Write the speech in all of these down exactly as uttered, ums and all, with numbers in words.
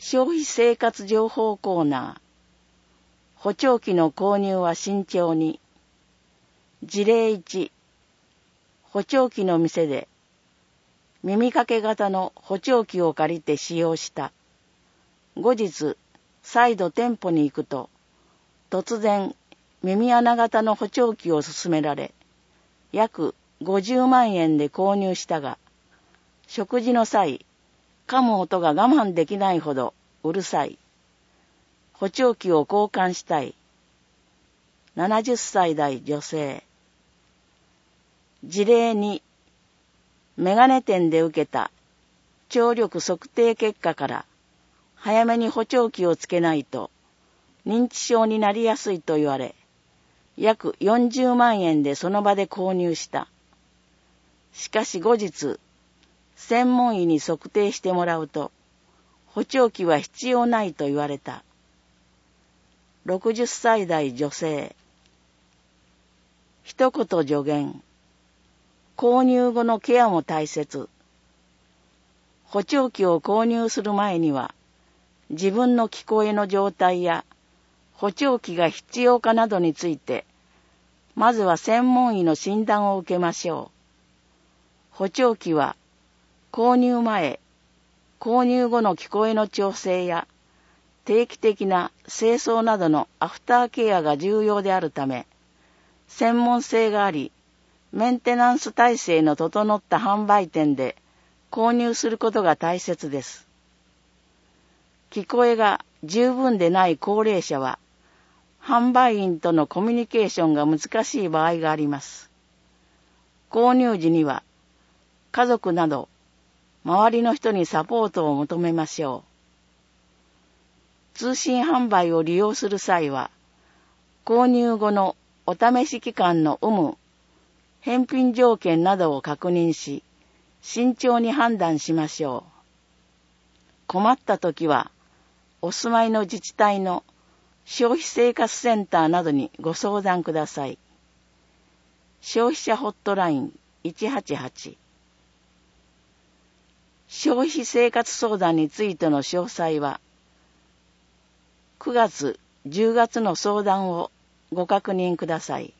消費生活情報コーナー。補聴器の購入は慎重に。事例いち。補聴器の店で耳掛け型の補聴器を借りて使用した。後日、再度店舗に行くと、突然耳穴型の補聴器を勧められ、約ごじゅうまんえんで購入したが、食事の際、噛む音が我慢できないほどうるさい。補聴器を交換したい。ななじゅっさい代女性。事例に、メガネ店で受けた聴力測定結果から早めに補聴器をつけないと認知症になりやすいと言われ、約よんじゅうまんえんでその場で購入した。しかし後日、専門医に測定してもらうと、補聴器は必要ないと言われた。ろくじゅっさい代女性。一言助言。購入後のケアも大切。補聴器を購入する前には、自分の聞こえの状態や補聴器が必要かなどについて、まずは専門医の診断を受けましょう。補聴器は、購入前、購入後の聞こえの調整や、定期的な清掃などのアフターケアが重要であるため、専門性があり、メンテナンス体制の整った販売店で購入することが大切です。聞こえが十分でない高齢者は、販売員とのコミュニケーションが難しい場合があります。購入時には、家族など、周りの人にサポートを求めましょう。通信販売を利用する際は、購入後のお試し期間の有無、返品条件などを確認し、慎重に判断しましょう。困ったときは、お住まいの自治体の消費生活センターなどにご相談ください。消費者ホットラインいちはちはち。消費生活相談についての詳細は、くがつ、じゅうがつの相談をご確認ください。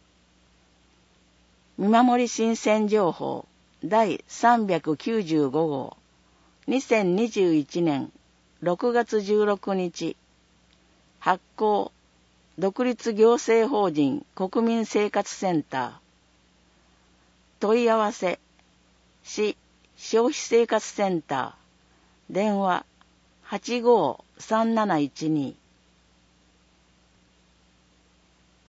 見守り新鮮情報第さんびゃくきゅうじゅうご号にせんにじゅういちねんろくがつじゅうろくにち発行独立行政法人国民生活センター問い合わせ市消費生活センター電話 はちごーさんなないちに